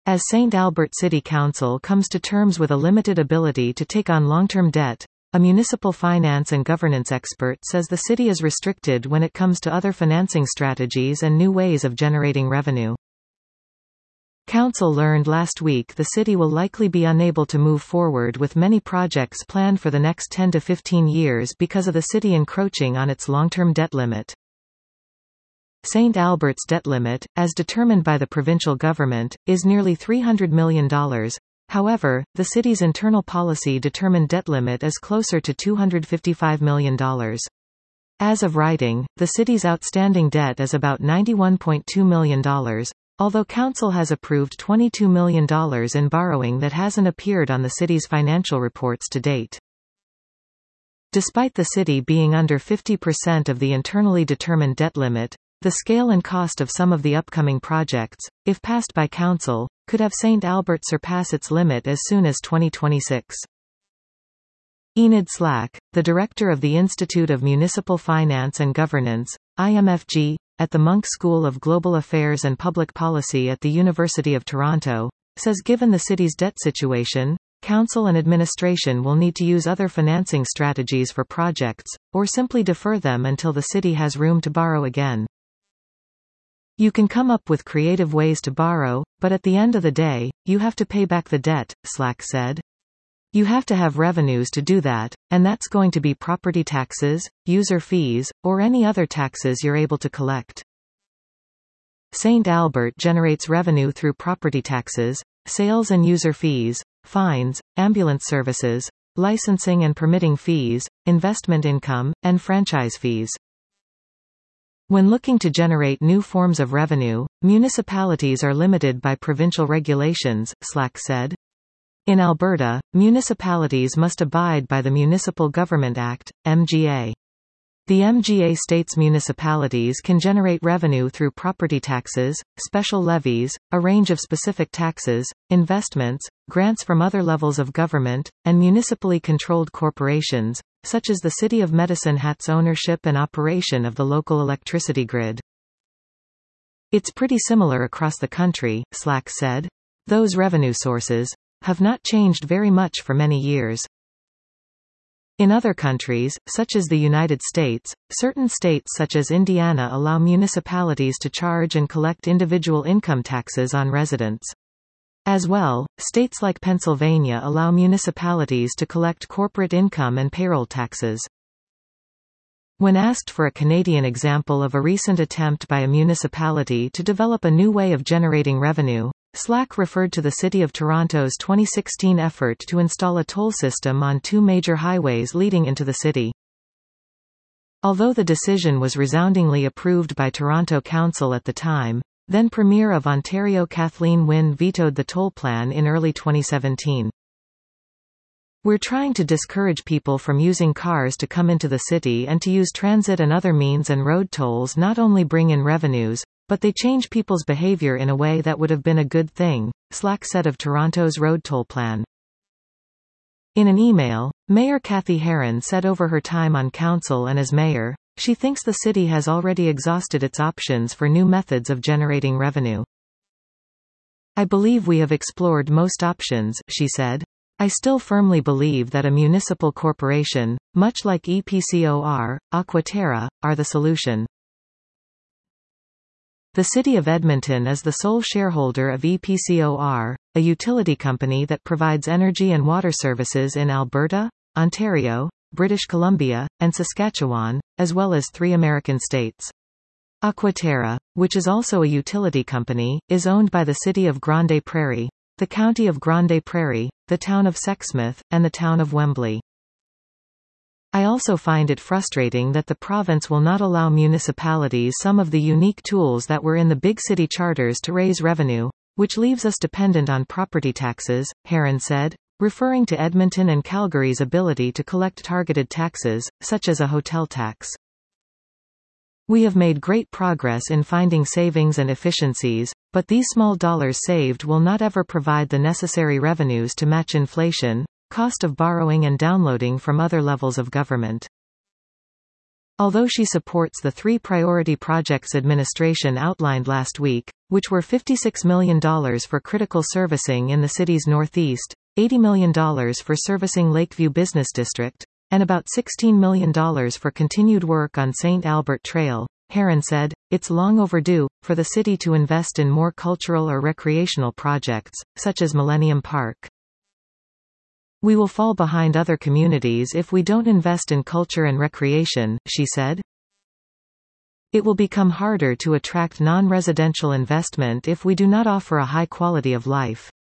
As St. Albert City Council comes to terms with a limited ability to take on long-term debt, a municipal finance and governance expert says the city is restricted when it comes to other financing strategies and new ways of generating revenue. Council learned last week the city will likely be unable to move forward with many projects planned for the next 10 to 15 years because of the city encroaching on its long-term debt limit. St. Albert's debt limit, as determined by the provincial government, is nearly $300 million. However, the city's internal policy-determined debt limit is closer to $255 million. As of writing, the city's outstanding debt is about $91.2 million, although Council has approved $22 million in borrowing that hasn't appeared on the city's financial reports to date. Despite the city being under 50% of the internally determined debt limit, the scale and cost of some of the upcoming projects, if passed by Council, could have St. Albert surpass its limit as soon as 2026. Enid Slack, the director of the Institute of Municipal Finance and Governance, IMFG, at the Munk School of Global Affairs and Public Policy at the University of Toronto, says given the city's debt situation, Council and administration will need to use other financing strategies for projects, or simply defer them until the city has room to borrow again. You can come up with creative ways to borrow, but at the end of the day, you have to pay back the debt, Slack said. You have to have revenues to do that, and that's going to be property taxes, user fees, or any other taxes you're able to collect. St. Albert generates revenue through property taxes, sales and user fees, fines, ambulance services, licensing and permitting fees, investment income, and franchise fees. When looking to generate new forms of revenue, municipalities are limited by provincial regulations, Slack said. In Alberta, municipalities must abide by the Municipal Government Act, MGA. The MGA states municipalities can generate revenue through property taxes, special levies, a range of specific taxes, investments, grants from other levels of government, and municipally controlled corporations, such as the City of Medicine Hat's ownership and operation of the local electricity grid. It's pretty similar across the country, Slack said. Those revenue sources have not changed very much for many years. In other countries, such as the United States, certain states such as Indiana allow municipalities to charge and collect individual income taxes on residents. As well, states like Pennsylvania allow municipalities to collect corporate income and payroll taxes. When asked for a Canadian example of a recent attempt by a municipality to develop a new way of generating revenue, Slack referred to the City of Toronto's 2016 effort to install a toll system on two major highways leading into the city. Although the decision was resoundingly approved by Toronto Council at the time, then Premier of Ontario Kathleen Wynne vetoed the toll plan in early 2017. We're trying to discourage people from using cars to come into the city and to use transit and other means, and road tolls not only bring in revenues, but they change people's behavior in a way that would have been a good thing, Slack said of Toronto's road toll plan. In an email, Mayor Kathy Heron said over her time on council and as mayor, she thinks the city has already exhausted its options for new methods of generating revenue. I believe we have explored most options, she said. I still firmly believe that a municipal corporation, much like EPCOR, Aquaterra, are the solution. The City of Edmonton is the sole shareholder of EPCOR, a utility company that provides energy and water services in Alberta, Ontario, British Columbia, and Saskatchewan, as well as 3 American states. Aquaterra, which is also a utility company, is owned by the City of Grande Prairie, the County of Grande Prairie, the Town of Sexsmith, and the Town of Wembley. I also find it frustrating that the province will not allow municipalities some of the unique tools that were in the big city charters to raise revenue, which leaves us dependent on property taxes, Heron said, referring to Edmonton and Calgary's ability to collect targeted taxes, such as a hotel tax. We have made great progress in finding savings and efficiencies, but these small dollars saved will not ever provide the necessary revenues to match inflation, cost of borrowing and downloading from other levels of government. Although she supports the 3 priority projects administration outlined last week, which were $56 million for critical servicing in the city's northeast, $80 million for servicing Lakeview Business District, and about $16 million for continued work on St. Albert Trail, Herron said, it's long overdue for the city to invest in more cultural or recreational projects, such as Millennium Park. We will fall behind other communities if we don't invest in culture and recreation, she said. It will become harder to attract non-residential investment if we do not offer a high quality of life.